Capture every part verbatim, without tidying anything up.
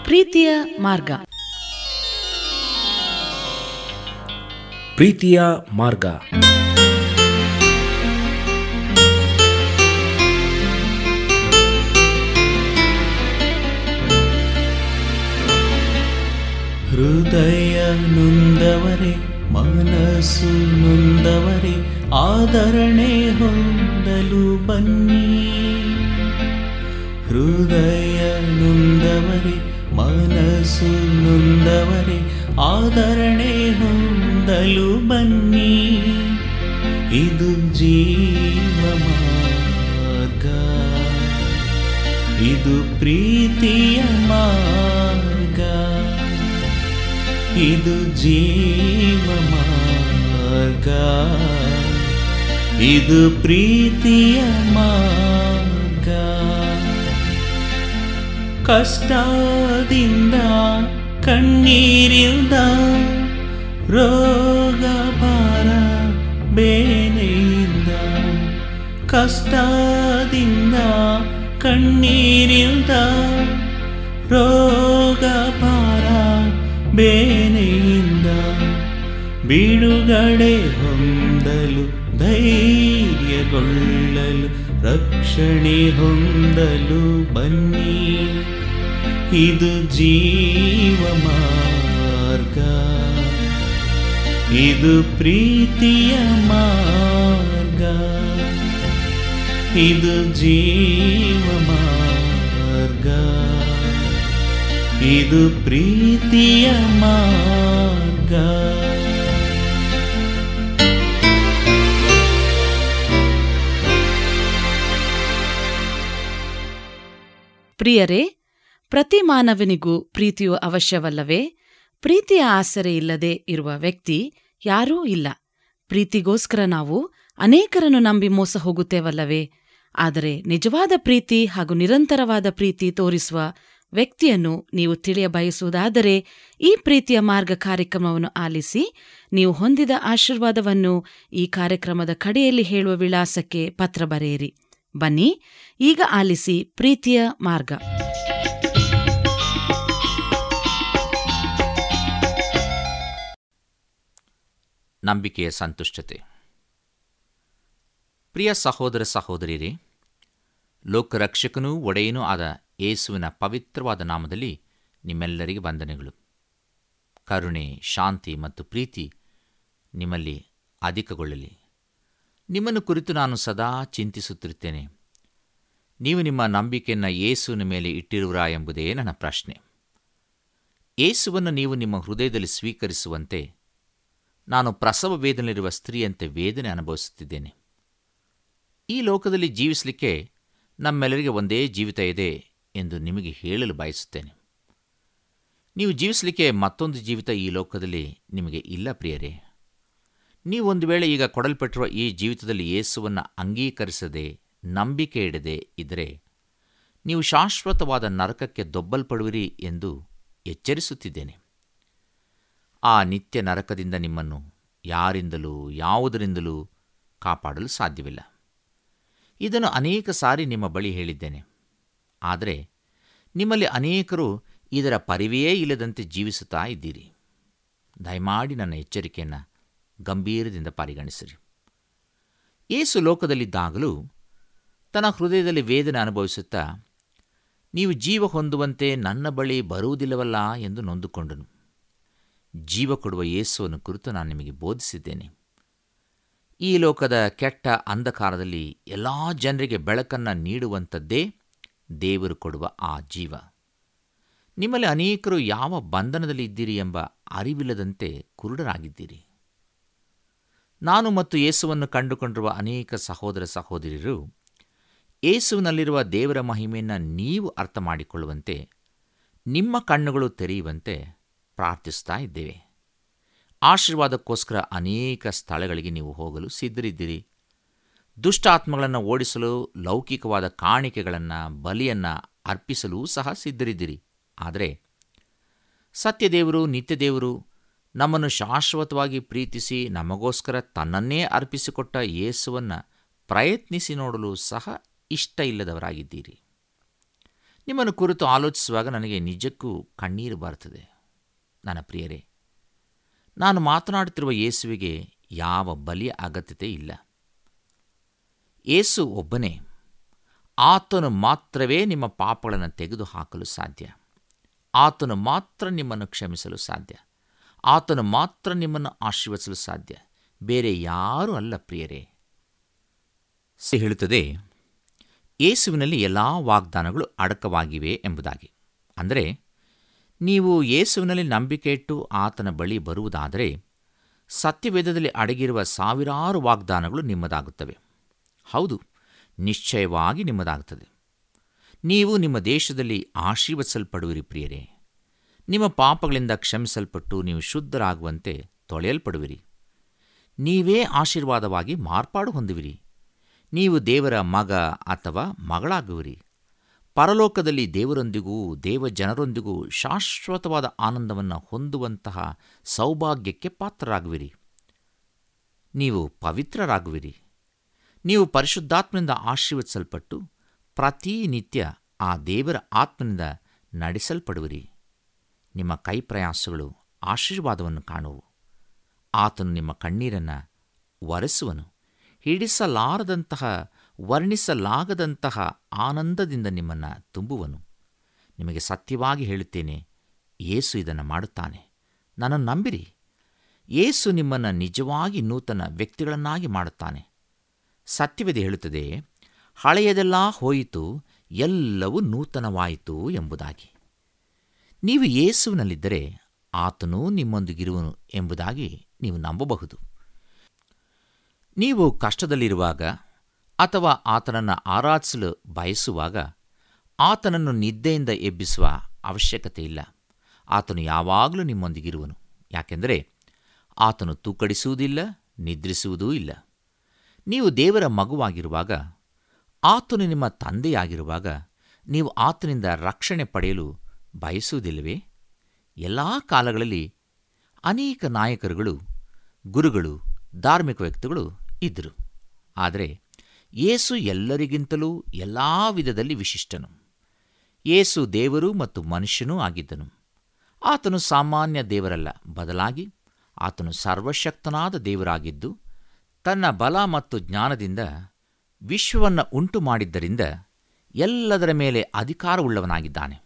ಪ್ರೀತಿಯ ಮಾರ್ಗ. ಪ್ರೀತಿಯ ಮಾರ್ಗ. ಹೃದಯ ನೊಂದವರೇ, ಮನಸ್ಸು ನೊಂದವರೇ, ಆದರಣೆ ಹೊಂದಲು ಬನ್ನಿ. ಹೃದಯ ನೊಂದವರೇ, ಮನಸ್ಸು ನೊಂದವರೇ, ಆದರಣೆ ಹೊಂದಲು ಬನ್ನಿ. ಇದು ಜೀವ ಮಾರ್ಗ, ಇದು ಪ್ರೀತಿಯ ಮಾರ್ಗ, ಇದು ಜೀವ ಮಾರ್ಗ, ಇದು ಪ್ರೀತಿಯ ಮಾರ್ಗ. ಕಷ್ಟದಿಂದ, ಕಣ್ಣೀರಿಂದ, ರೋಗ ಭಾರ ಬೇನೆಯಿಂದ, ಕಷ್ಟದಿಂದ, ಕಣ್ಣೀರಿಂದ, ರೋಗ ಭಾರ ಬೇನೆಯಿಂದ ಬಿಡುಗಡೆ ಹೊಂದಲು, ಧೈರ್ಯಗೊಳ್ಳಲು, ರಕ್ಷಣೆ ಹೊಂದಲು ಬನ್ನಿ. ಇದು ಜೀವ ಮಾರ್ಗ, ಇದು ಪ್ರೀತಿಯ ಮಾರ್ಗ, ಇದು ಜೀವ ಮಾರ್ಗ, ಇದು ಪ್ರೀತಿಯ ಮಾರ್ಗ. ಪ್ರಿಯರೇ, ಪ್ರತಿ ಮಾನವನಿಗೂ ಪ್ರೀತಿಯು ಅವಶ್ಯವಲ್ಲವೇ? ಪ್ರೀತಿಯ ಆಸರೆ ಇಲ್ಲದೆ ಇರುವ ವ್ಯಕ್ತಿ ಯಾರೂ ಇಲ್ಲ. ಪ್ರೀತಿಗೋಸ್ಕರ ನಾವು ಅನೇಕರನ್ನು ನಂಬಿ ಮೋಸ ಹೋಗುತ್ತೇವಲ್ಲವೇ? ಆದರೆ ನಿಜವಾದ ಪ್ರೀತಿ ಹಾಗೂ ನಿರಂತರವಾದ ಪ್ರೀತಿ ತೋರಿಸುವ ವ್ಯಕ್ತಿಯನ್ನು ನೀವು ತಿಳಿಯ ಬಯಸುವುದಾದರೆ ಈ ಪ್ರೀತಿಯ ಮಾರ್ಗ ಕಾರ್ಯಕ್ರಮವನ್ನು ಆಲಿಸಿ. ನೀವು ಹೊಂದಿದ ಆಶೀರ್ವಾದವನ್ನು ಈ ಕಾರ್ಯಕ್ರಮದ ಕಡೆಯಲ್ಲಿ ಹೇಳುವ ವಿಳಾಸಕ್ಕೆ ಪತ್ರ ಬರೆಯಿರಿ. ಬನ್ನಿ, ಈಗ ಆಲಿಸಿ ಪ್ರೀತಿಯ ಮಾರ್ಗ. ನಂಬಿಕೆಯ ಸಂತುಷ್ಟತೆ. ಪ್ರಿಯ ಸಹೋದರ ಸಹೋದರಿಯರೇ, ಲೋಕರಕ್ಷಕನೂ ಒಡೆಯನೂ ಆದ ಯೇಸುವಿನ ಪವಿತ್ರವಾದ ನಾಮದಲ್ಲಿ ನಿಮ್ಮೆಲ್ಲರಿಗೆ ವಂದನೆಗಳು. ಕರುಣೆ, ಶಾಂತಿ ಮತ್ತು ಪ್ರೀತಿ ನಿಮ್ಮಲ್ಲಿ ಅಧಿಕಗೊಳ್ಳಲಿ. ನಿಮ್ಮನ್ನು ಕುರಿತು ನಾನು ಸದಾ ಚಿಂತಿಸುತ್ತಿರುತ್ತೇನೆ. ನೀವು ನಿಮ್ಮ ನಂಬಿಕೆಯನ್ನು ಯೇಸುವಿನ ಮೇಲೆ ಇಟ್ಟಿರುವಿರಾ ಎಂಬುದೇ ನನ್ನ ಪ್ರಶ್ನೆ. ಯೇಸುವನ್ನು ನೀವು ನಿಮ್ಮ ಹೃದಯದಲ್ಲಿ ಸ್ವೀಕರಿಸುವಂತೆ ನಾನು ಪ್ರಸವ ವೇದನೆಯಿರುವ ಸ್ತ್ರೀಯಂತೆ ವೇದನೆ ಅನುಭವಿಸುತ್ತಿದ್ದೇನೆ. ಈ ಲೋಕದಲ್ಲಿ ಜೀವಿಸಲಿಕ್ಕೆ ನಮ್ಮೆಲ್ಲರಿಗೆ ಒಂದೇ ಜೀವಿತ ಇದೆ ಎಂದು ನಿಮಗೆ ಹೇಳಲು ಬಯಸುತ್ತೇನೆ. ನೀವು ಜೀವಿಸಲಿಕ್ಕೆ ಮತ್ತೊಂದು ಜೀವಿತ ಈ ಲೋಕದಲ್ಲಿ ನಿಮಗೆ ಇಲ್ಲ ಪ್ರಿಯರೇ. ನೀವು ಒಂದು ವೇಳೆ ಈಗ ಕೊಡಲ್ಪಟ್ಟಿರುವ ಈ ಜೀವಿತದಲ್ಲಿ ಯೇಸುವನ್ನು ಅಂಗೀಕರಿಸದೆ, ನಂಬಿಕೆ ಇಡದೆ ಇದ್ದರೆ ನೀವು ಶಾಶ್ವತವಾದ ನರಕಕ್ಕೆ ದೊಬ್ಬಲ್ಪಡುವಿರಿ ಎಂದು ಎಚ್ಚರಿಸುತ್ತಿದ್ದೇನೆ. ಆ ನಿತ್ಯ ನರಕದಿಂದ ನಿಮ್ಮನ್ನು ಯಾರಿಂದಲೂ ಯಾವುದರಿಂದಲೂ ಕಾಪಾಡಲು ಸಾಧ್ಯವಿಲ್ಲ. ಇದನ್ನು ಅನೇಕ ಸಾರಿ ನಿಮ್ಮ ಬಳಿ ಹೇಳಿದ್ದೇನೆ. ಆದರೆ ನಿಮ್ಮಲ್ಲಿ ಅನೇಕರು ಇದರ ಪರಿವೆಯೇ ಇಲ್ಲದಂತೆ ಜೀವಿಸುತ್ತಾ ಇದ್ದೀರಿ. ದಯಮಾಡಿ ನನ್ನ ಎಚ್ಚರಿಕೆಯನ್ನು ಗಂಭೀರದಿಂದ ಪರಿಗಣಿಸಿರಿ. ಯೇಸು ಲೋಕದಲ್ಲಿದ್ದಾಗಲೂ ತನ್ನ ಹೃದಯದಲ್ಲಿ ವೇದನೆ ಅನುಭವಿಸುತ್ತಾ, ನೀವು ಜೀವ ಹೊಂದುವಂತೆ ನನ್ನ ಬಳಿ ಬರುವುದಿಲ್ಲವಲ್ಲ ಎಂದು ನೊಂದುಕೊಂಡನು. ಜೀವ ಕೊಡುವ ಯೇಸುವನ್ನು ಕುರಿತು ನಾನು ನಿಮಗೆ ಬೋಧಿಸಿದ್ದೇನೆ. ಈ ಲೋಕದ ಕೆಟ್ಟ ಅಂಧಕಾರದಲ್ಲಿ ಎಲ್ಲ ಜನರಿಗೆ ಬೆಳಕನ್ನು ನೀಡುವಂಥದ್ದೇ ದೇವರು ಕೊಡುವ ಆ ಜೀವ. ನಿಮ್ಮಲ್ಲಿ ಅನೇಕರು ಯಾವ ಬಂಧನದಲ್ಲಿ ಇದ್ದೀರಿ ಎಂಬ ಅರಿವಿಲ್ಲದಂತೆ ಕುರುಡರಾಗಿದ್ದೀರಿ. ನಾನು ಮತ್ತು ಯೇಸುವನ್ನು ಕಂಡುಕೊಂಡಿರುವ ಅನೇಕ ಸಹೋದರ ಸಹೋದರಿಯರು ಯೇಸುವಿನಲ್ಲಿರುವ ದೇವರ ಮಹಿಮೆಯನ್ನು ನೀವು ಅರ್ಥ ಮಾಡಿಕೊಳ್ಳುವಂತೆ, ನಿಮ್ಮ ಕಣ್ಣುಗಳು ತೆರೆಯುವಂತೆ ಪ್ರಾರ್ಥಿಸ್ತಾ ಇದ್ದೇವೆ. ಆಶೀರ್ವಾದಕ್ಕೋಸ್ಕರ ಅನೇಕ ಸ್ಥಳಗಳಿಗೆ ನೀವು ಹೋಗಲು ಸಿದ್ಧರಿದ್ದೀರಿ. ದುಷ್ಟ ಆತ್ಮಗಳನ್ನು ಓಡಿಸಲು ಲೌಕಿಕವಾದ ಕಾಣಿಕೆಗಳನ್ನು, ಬಲಿಯನ್ನು ಅರ್ಪಿಸಲು ಸಹ ಸಿದ್ಧರಿದ್ದೀರಿ. ಆದರೆ ಸತ್ಯದೇವರು, ನಿತ್ಯದೇವರು, ನಮ್ಮನ್ನು ಶಾಶ್ವತವಾಗಿ ಪ್ರೀತಿಸಿ ನಮಗೋಸ್ಕರ ತನ್ನನ್ನೇ ಅರ್ಪಿಸಿಕೊಟ್ಟ ಯೇಸುವನ್ನು ಪ್ರಯತ್ನಿಸಿ ನೋಡಲು ಸಹ ಇಷ್ಟ ಇಲ್ಲದವರಾಗಿದ್ದೀರಿ. ನಿಮ್ಮನ್ನು ಕುರಿತು ಆಲೋಚಿಸುವಾಗ ನನಗೆ ನಿಜಕ್ಕೂ ಕಣ್ಣೀರು ಬರುತ್ತದೆ. ನನ್ನ ಪ್ರಿಯರೇ, ನಾನು ಮಾತನಾಡುತ್ತಿರುವ ಯೇಸುವಿಗೆ ಯಾವ ಬಲಿಯ ಅಗತ್ಯತೆ ಇಲ್ಲ. ಯೇಸು ಒಬ್ಬನೇ. ಆತನು ಮಾತ್ರವೇ ನಿಮ್ಮ ಪಾಪಗಳನ್ನು ತೆಗೆದುಹಾಕಲು ಸಾಧ್ಯ. ಆತನು ಮಾತ್ರ ನಿಮ್ಮನ್ನು ಕ್ಷಮಿಸಲು ಸಾಧ್ಯ. ಆತನು ಮಾತ್ರ ನಿಮ್ಮನ್ನು ಆಶೀರ್ವದಿಸಲು ಸಾಧ್ಯ. ಬೇರೆ ಯಾರೂ ಅಲ್ಲ ಪ್ರಿಯರೇ. ಹೇಳುತ್ತದೆ, ಯೇಸುವಿನಲ್ಲಿ ಎಲ್ಲ ವಾಗ್ದಾನಗಳು ಅಡಕವಾಗಿವೆ ಎಂಬುದಾಗಿ. ಅಂದರೆ ನೀವು ಯೇಸುವಿನಲ್ಲಿ ನಂಬಿಕೆ ಇಟ್ಟು ಆತನ ಬಳಿ ಬರುವುದಾದರೆ ಸತ್ಯವೇದದಲ್ಲಿ ಅಡಗಿರುವ ಸಾವಿರಾರು ವಾಗ್ದಾನಗಳು ನಿಮ್ಮದಾಗುತ್ತವೆ. ಹೌದು, ನಿಶ್ಚಯವಾಗಿ ನಿಮ್ಮದಾಗುತ್ತದೆ. ನೀವು ನಿಮ್ಮ ದೇಶದಲ್ಲಿ ಆಶೀರ್ವದಿಸಲ್ಪಡುವಿರಿ ಪ್ರಿಯರೇ. ನಿಮ್ಮ ಪಾಪಗಳಿಂದ ಕ್ಷಮಿಸಲ್ಪಟ್ಟು ನೀವು ಶುದ್ಧರಾಗುವಂತೆ ತೊಳೆಯಲ್ಪಡುವಿರಿ. ನೀವೇ ಆಶೀರ್ವಾದವಾಗಿ ಮಾರ್ಪಾಡು ಹೊಂದುವಿರಿ. ನೀವು ದೇವರ ಮಗ ಅಥವಾ ಮಗಳಾಗುವಿರಿ. ಪರಲೋಕದಲ್ಲಿ ದೇವರೊಂದಿಗೂ ದೇವಜನರೊಂದಿಗೂ ಶಾಶ್ವತವಾದ ಆನಂದವನ್ನು ಹೊಂದುವಂತಹ ಸೌಭಾಗ್ಯಕ್ಕೆ ಪಾತ್ರರಾಗುವಿರಿ. ನೀವು ಪವಿತ್ರರಾಗುವಿರಿ. ನೀವು ಪರಿಶುದ್ಧಾತ್ಮನಿಂದ ಆಶೀರ್ವದಿಸಲ್ಪಟ್ಟು ಪ್ರತಿನಿತ್ಯ ಆ ದೇವರ ಆತ್ಮನಿಂದ ನಡೆಸಲ್ಪಡುವಿರಿ. ನಿಮ್ಮ ಕೈ ಪ್ರಯಾಸಗಳು ಆಶೀರ್ವಾದವನ್ನು ಕಾಣುವು. ಆತನು ನಿಮ್ಮ ಕಣ್ಣೀರನ್ನು ಒರೆಸುವನು. ಹಿಡಿಸಲಾರದಂತಹ ವರ್ಣಿಸಲಾಗದಂತಹ ಆನಂದದಿಂದ ನಿಮ್ಮನ್ನು ತುಂಬುವನು. ನಿಮಗೆ ಸತ್ಯವಾಗಿ ಹೇಳುತ್ತೇನೆ, ಯೇಸು ಇದನ್ನು ಮಾಡುತ್ತಾನೆ. ನನ್ನನ್ನು ನಂಬಿರಿ. ಯೇಸು ನಿಮ್ಮನ್ನು ನಿಜವಾಗಿ ನೂತನ ವ್ಯಕ್ತಿಗಳನ್ನಾಗಿ ಮಾಡುತ್ತಾನೆ. ಸತ್ಯವೇದ ಹೇಳುತ್ತದೆ, ಹಳೆಯದೆಲ್ಲ ಹೋಯಿತು, ಎಲ್ಲವೂ ನೂತನವಾಯಿತು ಎಂಬುದಾಗಿ. ನೀವು ಯೇಸುವಿನಲ್ಲಿದ್ದರೆ ಆತನೂ ನಿಮ್ಮೊಂದಿಗಿರುವನು ಎಂಬುದಾಗಿ ನೀವು ನಂಬಬಹುದು. ನೀವು ಕಷ್ಟದಲ್ಲಿರುವಾಗ ಅಥವಾ ಆತನನ್ನು ಆರಾಧಿಸಲು ಬಯಸುವಾಗ ಆತನನ್ನು ನಿದ್ದೆಯಿಂದ ಎಬ್ಬಿಸುವ ಅವಶ್ಯಕತೆ ಇಲ್ಲ. ಆತನು ಯಾವಾಗಲೂ ನಿಮ್ಮೊಂದಿಗಿರುವನು. ಯಾಕೆಂದರೆ ಆತನು ತೂಕಡಿಸುವುದಿಲ್ಲ, ನಿದ್ರಿಸುವುದೂ ಇಲ್ಲ. ನೀವು ದೇವರ ಮಗುವಾಗಿರುವಾಗ, ಆತನು ನಿಮ್ಮ ತಂದೆಯಾಗಿರುವಾಗ ನೀವು ಆತನಿಂದ ರಕ್ಷಣೆ ಪಡೆಯಲು ಬಯಸುವುದಿಲ್ಲವೇ? ಎಲ್ಲ ಕಾಲಗಳಲ್ಲಿ ಅನೇಕ ನಾಯಕರುಗಳು, ಗುರುಗಳು, ಧಾರ್ಮಿಕ ವ್ಯಕ್ತಿಗಳು ಇದ್ದರು. ಆದರೆ ಯೇಸು ಎಲ್ಲರಿಗಿಂತಲೂ ಎಲ್ಲ ವಿಧದಲ್ಲಿ ವಿಶಿಷ್ಟನು. ಯೇಸು ದೇವರು ಮತ್ತು ಮನುಷ್ಯನೂ ಆಗಿದ್ದನು. ಆತನು ಸಾಮಾನ್ಯ ದೇವರಲ್ಲ, ಬದಲಾಗಿ ಆತನು ಸರ್ವಶಕ್ತನಾದ ದೇವರಾಗಿದ್ದು ತನ್ನ ಬಲ ಮತ್ತು ಜ್ಞಾನದಿಂದ ವಿಶ್ವವನ್ನು ಉಂಟು ಮಾಡಿದ್ದರಿಂದ ಎಲ್ಲದರ ಮೇಲೆ ಅಧಿಕಾರವುಳ್ಳವನಾಗಿದ್ದಾನೆ.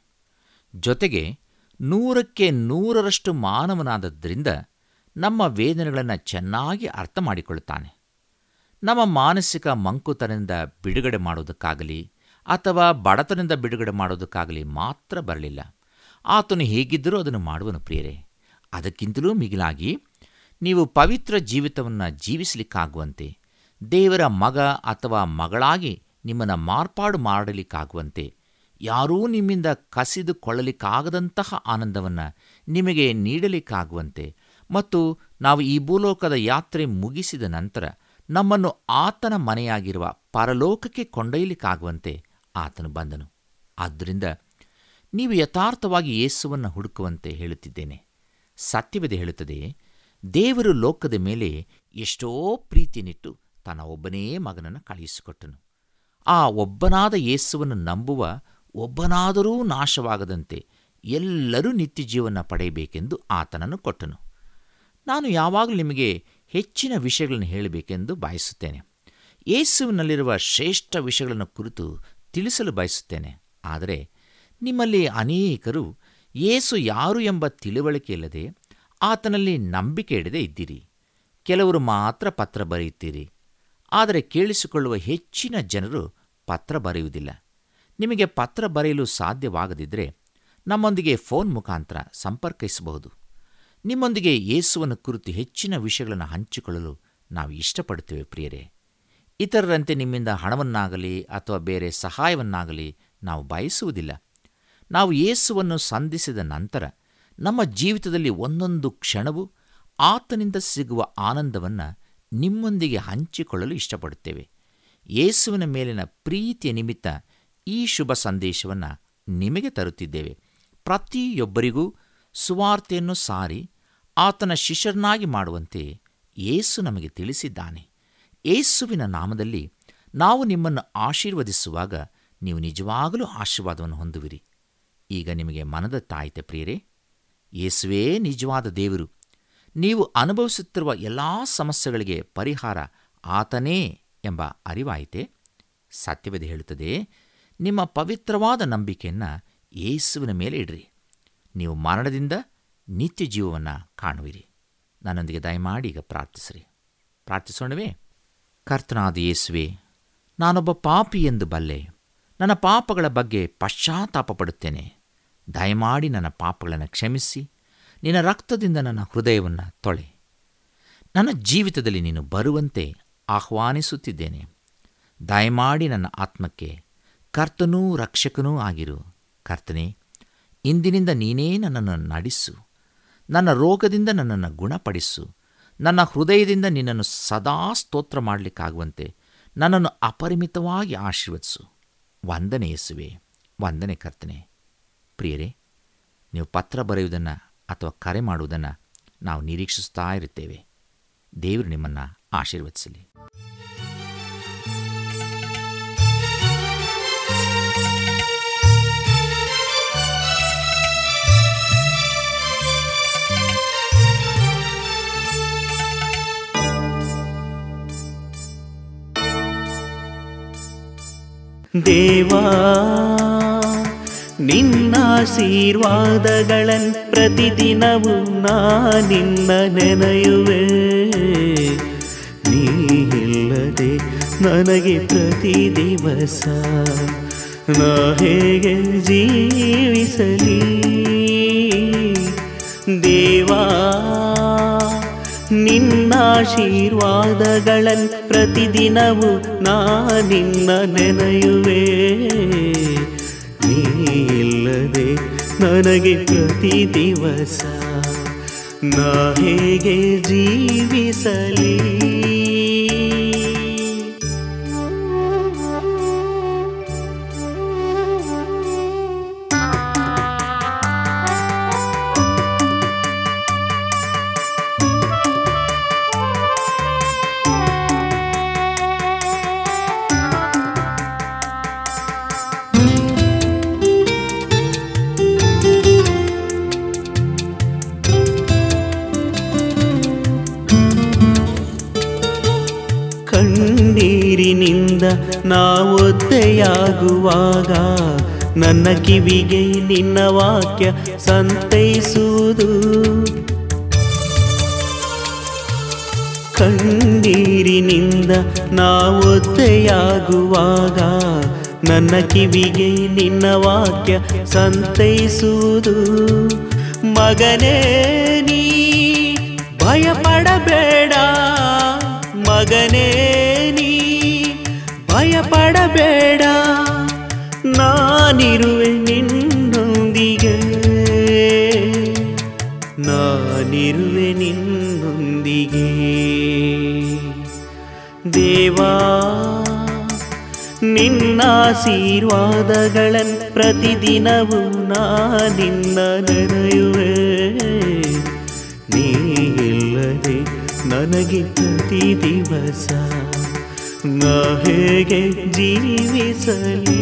ಜೊತೆಗೆ ನೂರಕ್ಕೆ ನೂರರಷ್ಟು ಮಾನವನಾದದ್ದರಿಂದ ನಮ್ಮ ವೇದನೆಗಳನ್ನು ಚೆನ್ನಾಗಿ ಅರ್ಥ ಮಾಡಿಕೊಳ್ಳುತ್ತಾನೆ. ನಮ್ಮ ಮಾನಸಿಕ ಮಂಕುತನದಿಂದ ಬಿಡುಗಡೆ ಮಾಡುವುದಕ್ಕಾಗಲಿ ಅಥವಾ ಬಡತನದಿಂದ ಬಿಡುಗಡೆ ಮಾಡುವುದಕ್ಕಾಗಲಿ ಮಾತ್ರ ಬರಲಿಲ್ಲ. ಆತನು ಹೇಗಿದ್ದರೂ ಅದನ್ನು ಮಾಡುವನು ಪ್ರಿಯರೇ. ಅದಕ್ಕಿಂತಲೂ ಮಿಗಿಲಾಗಿ ನೀವು ಪವಿತ್ರ ಜೀವಿತವನ್ನು ಜೀವಿಸಲಿಕ್ಕಾಗುವಂತೆ, ದೇವರ ಮಗ ಅಥವಾ ಮಗಳಾಗಿ ನಿಮ್ಮನ್ನು ಮಾರ್ಪಾಡು ಮಾಡಲಿಕ್ಕಾಗುವಂತೆ, ಯಾರೂ ನಿಮ್ಮಿಂದ ಕಸಿದುಕೊಳ್ಳಲಿಕ್ಕಾಗದಂತಹ ಆನಂದವನ್ನು ನಿಮಗೆ ನೀಡಲಿಕ್ಕಾಗುವಂತೆ ಮತ್ತು ನಾವು ಈ ಭೂಲೋಕದ ಯಾತ್ರೆ ಮುಗಿಸಿದ ನಂತರ ನಮ್ಮನ್ನು ಆತನ ಮನೆಯಾಗಿರುವ ಪರಲೋಕಕ್ಕೆ ಕೊಂಡೊಯ್ಯಲಿಕ್ಕಾಗುವಂತೆ ಆತನು ಬಂದನು. ಆದ್ದರಿಂದ ನೀವು ಯಥಾರ್ಥವಾಗಿ ಯೇಸುವನ್ನು ಹುಡುಕುವಂತೆ ಹೇಳುತ್ತಿದ್ದೇನೆ. ಸತ್ಯವೇದ ಹೇಳುತ್ತದೆ, ದೇವರು ಲೋಕದ ಮೇಲೆ ಎಷ್ಟೋ ಪ್ರೀತಿಯನ್ನಿಟ್ಟು ತನ್ನ ಒಬ್ಬನೇ ಮಗನನ್ನು ಕಳುಹಿಸಿಕೊಟ್ಟನು. ಆ ಒಬ್ಬನಾದ ಯೇಸುವನ್ನು ನಂಬುವ ಒಬ್ಬನಾದರೂ ನಾಶವಾಗದಂತೆ ಎಲ್ಲರೂ ನಿತ್ಯ ಜೀವನ ಪಡೆಯಬೇಕೆಂದು ಆತನನ್ನು ಕೊಟ್ಟನು. ನಾನು ಯಾವಾಗಲೂ ನಿಮಗೆ ಹೆಚ್ಚಿನ ವಿಷಯಗಳನ್ನು ಹೇಳಬೇಕೆಂದು ಬಯಸುತ್ತೇನೆ. ಯೇಸುವಿನಲ್ಲಿರುವ ಶ್ರೇಷ್ಠ ವಿಷಯಗಳನ್ನು ಕುರಿತು ತಿಳಿಸಲು ಬಯಸುತ್ತೇನೆ. ಆದರೆ ನಿಮ್ಮಲ್ಲಿ ಅನೇಕರು ಯೇಸು ಯಾರು ಎಂಬ ತಿಳುವಳಿಕೆ ಇಲ್ಲದೆ ಆತನಲ್ಲಿ ನಂಬಿಕೆ ಇಡದೆ ಇದ್ದೀರಿ. ಕೆಲವರು ಮಾತ್ರ ಪತ್ರ ಬರೆಯುತ್ತೀರಿ, ಆದರೆ ಕೇಳಿಸಿಕೊಳ್ಳುವ ಹೆಚ್ಚಿನ ಜನರು ಪತ್ರ ಬರೆಯುವುದಿಲ್ಲ. ನಿಮಗೆ ಪತ್ರ ಬರೆಯಲು ಸಾಧ್ಯವಾಗದಿದ್ದರೆ ನಮ್ಮೊಂದಿಗೆ ಫೋನ್ ಮುಖಾಂತರ ಸಂಪರ್ಕಿಸಬಹುದು. ನಿಮ್ಮೊಂದಿಗೆ ಯೇಸುವನ್ನು ಕುರಿತು ಹೆಚ್ಚಿನ ವಿಷಯಗಳನ್ನು ಹಂಚಿಕೊಳ್ಳಲು ನಾವು ಇಷ್ಟಪಡುತ್ತೇವೆ ಪ್ರಿಯರೇ. ಇತರರಂತೆ ನಿಮ್ಮಿಂದ ಹಣವನ್ನಾಗಲಿ ಅಥವಾ ಬೇರೆ ಸಹಾಯವನ್ನಾಗಲಿ ನಾವು ಬಯಸುವುದಿಲ್ಲ. ನಾವು ಯೇಸುವನ್ನು ಸಂಧಿಸಿದ ನಂತರ ನಮ್ಮ ಜೀವಿತದಲ್ಲಿ ಒಂದೊಂದು ಕ್ಷಣವೂ ಆತನಿಂದ ಸಿಗುವ ಆನಂದವನ್ನು ನಿಮ್ಮೊಂದಿಗೆ ಹಂಚಿಕೊಳ್ಳಲು ಇಷ್ಟಪಡುತ್ತೇವೆ. ಯೇಸುವಿನ ಮೇಲಿನ ಪ್ರೀತಿಯ ನಿಮಿತ್ತ ಈ ಶುಭ ಸಂದೇಶವನ್ನು ನಿಮಗೆ ತರುತ್ತಿದ್ದೇವೆ. ಪ್ರತಿಯೊಬ್ಬರಿಗೂ ಸುವಾರ್ತೆಯನ್ನು ಸಾರಿ ಆತನ ಶಿಷ್ಯರನ್ನಾಗಿ ಮಾಡುವಂತೆ ಯೇಸು ನಮಗೆ ತಿಳಿಸಿದ್ದಾನೆ. ಯೇಸುವಿನ ನಾಮದಲ್ಲಿ ನಾವು ನಿಮ್ಮನ್ನು ಆಶೀರ್ವದಿಸುವಾಗ ನೀವು ನಿಜವಾಗಲೂ ಆಶೀರ್ವಾದವನ್ನು ಹೊಂದುವಿರಿ. ಈಗ ನಿಮಗೆ ಮನದಟ್ಟಾಯಿತೆ ಪ್ರಿಯರೇ, ಯೇಸುವೇ ನಿಜವಾದ ದೇವರು. ನೀವು ಅನುಭವಿಸುತ್ತಿರುವ ಎಲ್ಲ ಸಮಸ್ಯೆಗಳಿಗೆ ಪರಿಹಾರ ಆತನೇ ಎಂಬ ಅರಿವಾಯಿತೆ. ಸತ್ಯವೇದ ಹೇಳುತ್ತದೆ, ನಿಮ್ಮ ಪವಿತ್ರವಾದ ನಂಬಿಕೆಯನ್ನು ಯೇಸುವಿನ ಮೇಲೆ ಇಡ್ರಿ, ನೀವು ಮರಣದಿಂದ ನಿತ್ಯ ಜೀವವನ್ನು ಕಾಣುವಿರಿ. ನನ್ನೊಂದಿಗೆ ದಯಮಾಡಿ ಈಗ ಪ್ರಾರ್ಥಿಸಿರಿ. ಪ್ರಾರ್ಥಿಸೋಣವೇ? ಕರ್ತನಾದ ಯೇಸುವೆ, ನಾನೊಬ್ಬ ಪಾಪಿ ಎಂದು ಬಲ್ಲೆ. ನನ್ನ ಪಾಪಗಳ ಬಗ್ಗೆ ಪಶ್ಚಾತ್ತಾಪ ಪಡುತ್ತೇನೆ. ದಯಮಾಡಿ ನನ್ನ ಪಾಪಗಳನ್ನು ಕ್ಷಮಿಸಿ ನಿನ್ನ ರಕ್ತದಿಂದ ನನ್ನ ಹೃದಯವನ್ನು ತೊಳೆ. ನನ್ನ ಜೀವಿತದಲ್ಲಿ ನೀನು ಬರುವಂತೆ ಆಹ್ವಾನಿಸುತ್ತಿದ್ದೇನೆ. ದಯಮಾಡಿ ನನ್ನ ಆತ್ಮಕ್ಕೆ ಕರ್ತನೂ ರಕ್ಷಕನೂ ಆಗಿರು. ಕರ್ತನೇ, ಇಂದಿನಿಂದ ನೀನೇ ನನ್ನನ್ನು ನಡೆಸು. ನನ್ನ ರೋಗದಿಂದ ನನ್ನನ್ನು ಗುಣಪಡಿಸು. ನನ್ನ ಹೃದಯದಿಂದ ನಿನ್ನನ್ನು ಸದಾ ಸ್ತೋತ್ರ ಮಾಡಲಿಕ್ಕಾಗುವಂತೆ ನನ್ನನ್ನು ಅಪರಿಮಿತವಾಗಿ ಆಶೀರ್ವದಿಸು. ವಂದನೆ ಯೇಸುವೆ, ವಂದನೆ ಕರ್ತನೆ. ಪ್ರಿಯರೇ, ನೀವು ಪತ್ರ ಬರೆಯುವುದನ್ನು ಅಥವಾ ಕರೆ ಮಾಡುವುದನ್ನು ನಾವು ನಿರೀಕ್ಷಿಸ್ತಾ ಇರುತ್ತೇವೆ. ದೇವರು ನಿಮ್ಮನ್ನು ಆಶೀರ್ವದಿಸಲಿ. ದೇವಾ, ನಿನ್ನಾಶೀರ್ವಾದಗಳನ್ ಪ್ರತಿದಿನವೂ ನಾನಿನ್ನ ನೆನೆಯುವೆ. ನೀ ಇಲ್ಲದೆ ನನಗೆ ಪ್ರತಿ ದಿವಸ ನಾ ಹೇಗೆ ಜೀವಿಸಲಿ? ದೇವಾ, ನಿನ್ನಾಶೀರ್ವಾದಗಳನ್ ಪ್ರತಿದಿನವೂ ನಾನಿನ್ನ ನೆನೆಯುವೆ. ನೀ ಇಲ್ಲದೆ ನನಗೆ ಪ್ರತಿ ದಿವಸ ನಾ ಹೇಗೆ ಜೀವಿಸಲಿ? ಕಣ್ಣೀರಿನಿಂದ ನಾ ಒದ್ದೆಯಾಗುವಾಗ ನನ್ನ ಕಿವಿಗೆ ನಿನ್ನ ವಾಕ್ಯ ಸಂತೈಸುವುದು. ಕಣ್ಣೀರಿನಿಂದ ನಾ ಒದ್ದೆಯಾಗುವಾಗ ನನ್ನ ಕಿವಿಗೆ ನಿನ್ನ ವಾಕ್ಯ ಸಂತೈಸುವುದು. ಮಗನೇ, ನೀ ಭಯಪಡಬೇಡ. ಮಗನೇ, ನೀ ಭಯಪಡಬೇಡ. ನಾನಿರುವೆ ನಿನ್ನೊಂದಿಗೆ. ನಾನಿರುವೆ ನಿನ್ನೊಂದಿಗೆ. ದೇವಾ, ನಿನ್ನಾಶೀರ್ವಾದಗಳನ್ ಪ್ರತಿದಿನವೂ ನಾನಿನ್ನ ನೆನೆಯುವೆ. ನೀ ಇಲ್ಲದೆ ನನಗೆ ಪ್ರತಿ ದಿವಸ ನಾ ಹೇಗೆ ಜೀವಿಸಲಿ?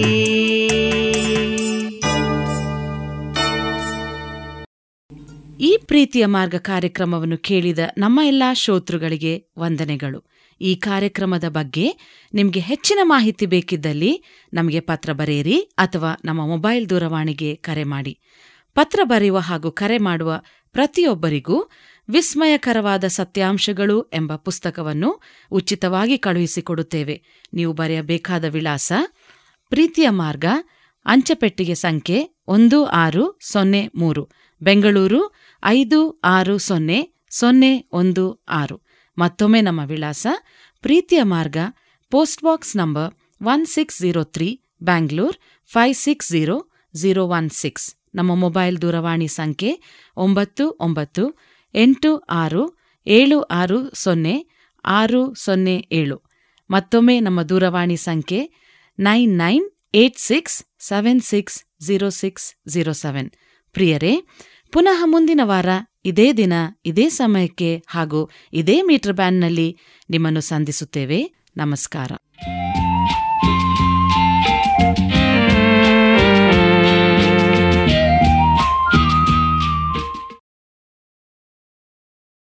ಈ ಪ್ರೀತಿಯ ಮಾರ್ಗ ಕಾರ್ಯಕ್ರಮವನ್ನು ಕೇಳಿದ ನಮ್ಮ ಎಲ್ಲಾ ಶ್ರೋತೃಗಳಿಗೆ ವಂದನೆಗಳು. ಈ ಕಾರ್ಯಕ್ರಮದ ಬಗ್ಗೆ ನಿಮಗೆ ಹೆಚ್ಚಿನ ಮಾಹಿತಿ ಬೇಕಿದ್ದಲ್ಲಿ ನಮಗೆ ಪತ್ರ ಬರೆಯಿರಿ ಅಥವಾ ನಮ್ಮ ಮೊಬೈಲ್ ದೂರವಾಣಿಗೆ ಕರೆ ಮಾಡಿ. ಪತ್ರ ಬರೆಯುವ ಹಾಗೂ ಕರೆ ಮಾಡುವ ಪ್ರತಿಯೊಬ್ಬರಿಗೂ ವಿಸ್ಮಯಕರವಾದ ಸತ್ಯಾಂಶಗಳು ಎಂಬ ಪುಸ್ತಕವನ್ನು ಉಚಿತವಾಗಿ ಕಳುಹಿಸಿಕೊಡುತ್ತೇವೆ. ನೀವು ಬರೆಯಬೇಕಾದ ವಿಳಾಸ: ಪ್ರೀತಿಯ ಮಾರ್ಗ, ಅಂಚೆಪೆಟ್ಟಿಗೆ ಸಂಖ್ಯೆ ಒಂದು ಆರು ಸೊನ್ನೆ ಮೂರು, ಬೆಂಗಳೂರು ಐದು ಆರು ಸೊನ್ನೆ ಸೊನ್ನೆ ಒಂದು ಆರು. ಮತ್ತೊಮ್ಮೆ ನಮ್ಮ ವಿಳಾಸ: ಪ್ರೀತಿಯ ಮಾರ್ಗ, post box number one six zero three, Bangalore five six zero zero one six. ನಮ್ಮ ಮೊಬೈಲ್ ದೂರವಾಣಿ ಸಂಖ್ಯೆ ಒಂಬತ್ತು ಒಂಬತ್ತು ಎಂಟು ಆರು ಏಳು ಆರು ಸೊನ್ನೆ ಆರು ಸೊನ್ನೆ ಏಳು. ಮತ್ತೊಮ್ಮೆ ನಮ್ಮ ದೂರವಾಣಿ ಸಂಖ್ಯೆ nine nine eight six seven six zero six zero seven. ಪ್ರಿಯರೇ, ಪುನಃ ಮುಂದಿನ ವಾರ ಇದೇ ದಿನ ಇದೇ ಸಮಯಕ್ಕೆ ಹಾಗೂ ಇದೇ ಮೀಟರ್ ಬ್ಯಾಂಡ್ನಲ್ಲಿ ನಿಮ್ಮನ್ನು ಸಂಧಿಸುತ್ತೇವೆ. ನಮಸ್ಕಾರ.